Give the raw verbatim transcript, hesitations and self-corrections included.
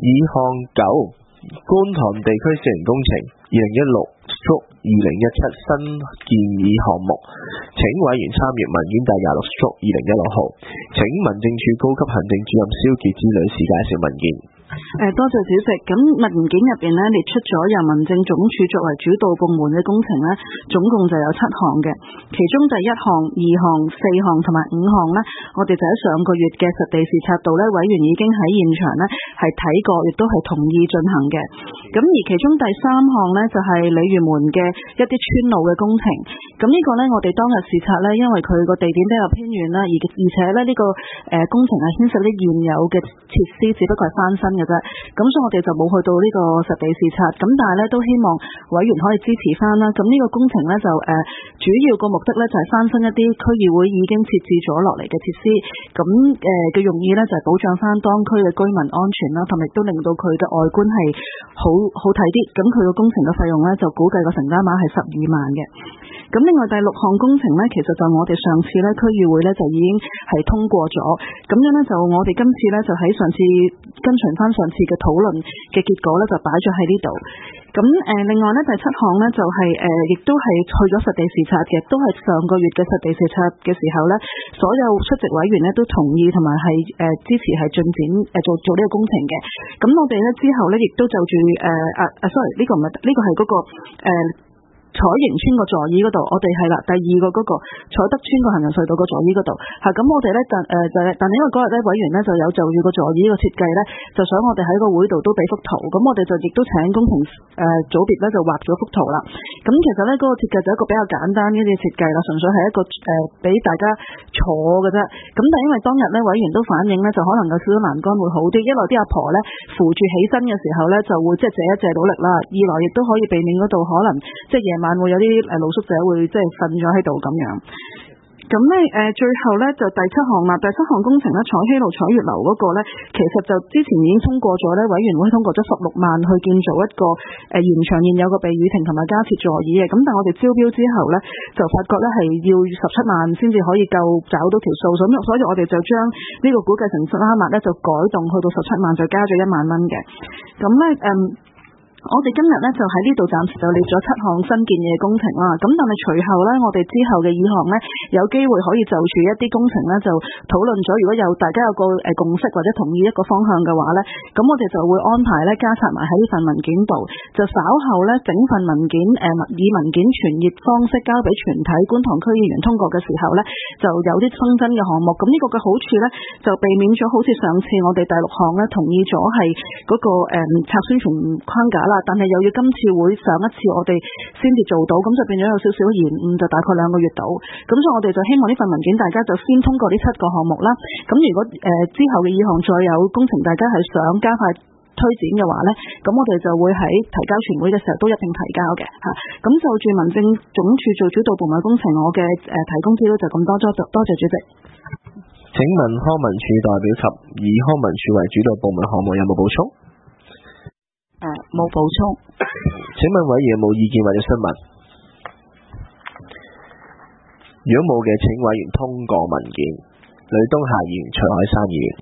二項九，觀塘地區私人工程二零一六二零一七新建議項目，請委員參閱文件第廿六二零一六號。請民政處高級行政主任蕭潔芝女士介紹文件。 誒，多謝主席。咁文件入邊咧列出咗由民政總署作為主導部門嘅工程咧，總共就有七項嘅。其中第一項、二項、四項同埋五項咧，我哋就喺上個月嘅實地視察度咧，委員已經喺現場咧係睇過，亦都係同意進行嘅。咁而其中第三項咧就係鯉魚門嘅一啲村路嘅工程。咁呢個咧我哋當日視察咧，因為佢個地點比較偏遠啦，而而且咧呢個誒工程係牽涉啲現有嘅設施，只不過係翻新嘅啫。咁所以我哋就冇去到呢個實地視察，咁但係咧都希望委員可以支持翻啦。咁呢個工程咧就誒、呃、主要個目的咧就係翻新一啲區議會已經設置咗落嚟嘅設施，咁誒嘅用意咧就係保障翻當區嘅居民安全啦，同埋亦都令到佢嘅外觀係好好睇啲。咁佢個工程嘅費用咧就估計個成交碼係十二萬嘅。咁另外第六項工程咧，其實就我哋上次咧區議會咧就已經係通過咗，咁樣咧就我哋今次咧就喺上次跟隨翻上次嘅討論嘅結果咧就擺咗喺呢度。咁誒、呃、另外咧第七項咧就係誒亦都係去咗實地視察嘅，都係上個月嘅實地視察嘅時候咧，所有出席委員咧都同意同埋係誒支持係進展誒、呃、做做呢個工程嘅。咁我哋咧之後咧亦都就住誒啊啊 sorry 呢個唔係呢個係嗰、那個誒。呃彩盈村個座椅嗰度，我哋係啦，第二個嗰、那個彩德村個行人隧道個座椅嗰度，嚇咁我哋咧就誒就係，但係因為嗰日咧委員咧就有就住個座椅個設計咧，就想我哋喺個會度都俾幅圖，咁我哋就亦都請工程誒、呃、組別咧就畫咗幅圖啦。咁其實咧嗰、那個設計就一個比較簡單嘅設計啦，純粹係一個誒俾、呃、大家坐嘅啫。咁但係因為當日咧委員都反映咧，就可能有少少欄杆會好啲，一來啲阿婆咧扶住起身嘅時候咧就會即係借一借到力啦，二來亦都可以避免嗰度可能即係夜晚會有啲誒露宿者會即係瞓咗喺度咁樣。咁咧誒最後咧就第七項啦，第七項工程咧彩禧路彩月樓嗰個咧，其實就之前已經通過咗咧，委員會通過咗十六萬去建造一個誒延長現有個避雨亭同埋加設座椅嘅。咁但係我哋招標之後咧，就發覺咧係要十七萬先至可以夠找到條數，所以所以我哋就將呢個估計成數啱碼咧就改動去到十七萬，再加咗一萬蚊嘅。咁咧誒。嗯我哋今日咧就喺呢度暫時就列咗七項新建議嘅工程啦，咁但係隨後咧我哋之後嘅議項咧有機會可以就住一啲工程咧就討論咗，如果有大家有個誒共識或者同意一個方向嘅話咧，咁我哋就會安排咧加插埋喺呢份文件度，就稍後咧整份文件誒、呃、以文件傳閱方式交俾全體觀塘區議員通過嘅時候咧，就有啲新增嘅項目。咁呢個嘅好處咧就避免咗好似上次我哋第六項咧同意咗係嗰個誒拆宣傳框架啦。但係又要今次會上一次我哋先至做到，咁就變咗有少少延誤，就大概兩個月到。咁所以我哋就希望呢份文件大家就先通過呢七個項目啦。咁如果誒、呃、之後嘅議項再有工程，大家係想加快推展嘅話咧，咁我哋就會喺提交全會嘅時候都一定提交嘅嚇。咁就住民政總署做主導部門工程，我嘅誒、呃、提供資料就咁多，多多謝主席。 請問康文署代表及以康文署為主導部門項目有冇補充？ 誒，冇補充。 請問委員有冇意見或者詢問？如果冇嘅，請委員通過文件。呂東霞議員、徐海山議員。